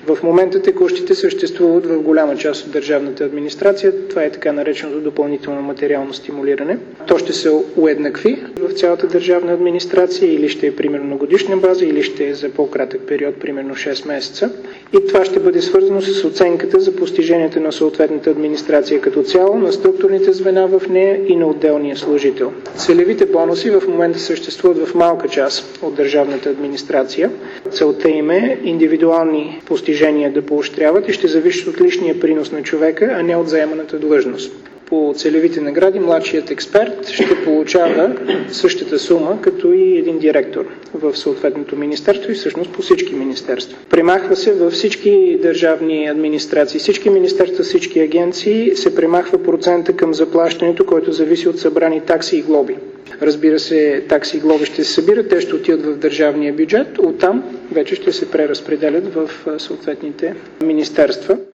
В момента текущите съществуват в голяма част от държавната администрация. Това е така нареченото допълнително материално стимулиране. То ще се уеднакви в цялата държавна администрация или ще е примерно на годишна база, или ще е за по-кратък период, примерно 6 месеца. И това ще бъде свързано с оценката за постиженията на съответната администрация като цяло, на структурните звена в нея и на отделния служител. Целевите бонуси в момента съществуват в малка част от държавната администрация. Целта им е индивидуални постижения да поощряват и ще зависят от личния принос на човека, а не от заеманата длъжност. По целевите награди младшият експерт ще получава същата сума като и един директор в съответното министерство и всъщност по всички министерства. Премахва се във всички държавни администрации, всички министерства, всички агенции се премахва процента към заплащането, който зависи от събрани такси и глоби. Разбира се, такси и глоби ще се събират, те ще отидат в държавния бюджет, оттам вече ще се преразпределят в съответните министерства.